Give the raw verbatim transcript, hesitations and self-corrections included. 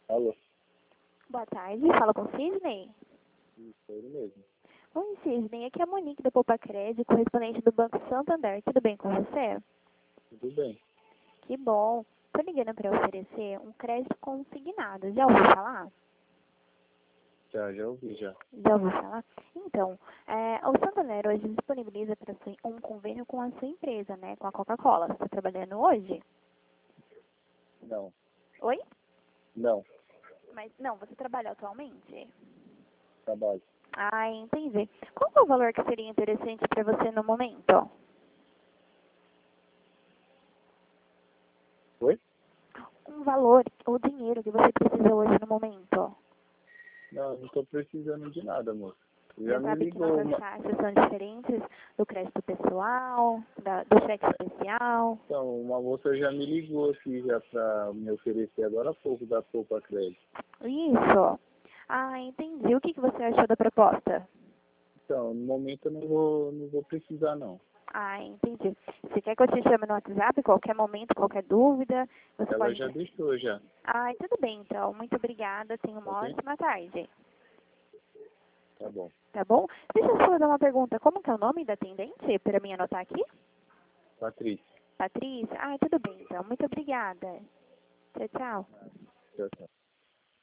Alô? Boa tarde, fala com o Sidney. Isso, é ele mesmo. Oi, Sidney, aqui é a Monique da Poupa Crédito, correspondente do Banco Santander. Tudo bem com você? Tudo bem. Que bom. Tô ligando para oferecer um crédito consignado. Já ouviu falar? Já, já ouvi, já. Já ouviu falar? Então, é, o Santander hoje disponibiliza para um convênio com a sua empresa, né? Com a Coca-Cola. Você está trabalhando hoje? Não. Oi? Não. Mas, não, você trabalha atualmente? Trabalho. Ah, entendi. Qual é o valor que seria interessante para você no momento? Oi? Um valor, o dinheiro que você precisa hoje no momento. Não, não tô precisando de nada, moço. Já Você me sabe que ligou nossas uma... taxas são diferentes do crédito pessoal, da, do cheque especial. Então, uma moça já me ligou aqui já pra me oferecer agora há pouco da Poupa Crédito. Isso. Ah, entendi. O que, que você achou da proposta? Então, no momento eu não vou, não vou precisar, não. Ah, entendi. Você quer que eu te chame no WhatsApp, qualquer momento, qualquer dúvida? Você Ela pode... já deixou, já. Ah, tudo bem, então. Muito obrigada. Tenha uma Ok? ótima tarde. Tá bom. Tá bom? Deixa eu só fazer uma pergunta. Como que é o nome da atendente, para mim anotar aqui? Patrícia. Patrícia? Ah, tudo bem, então. Muito obrigada. Tchau, tchau. Tchau, tchau.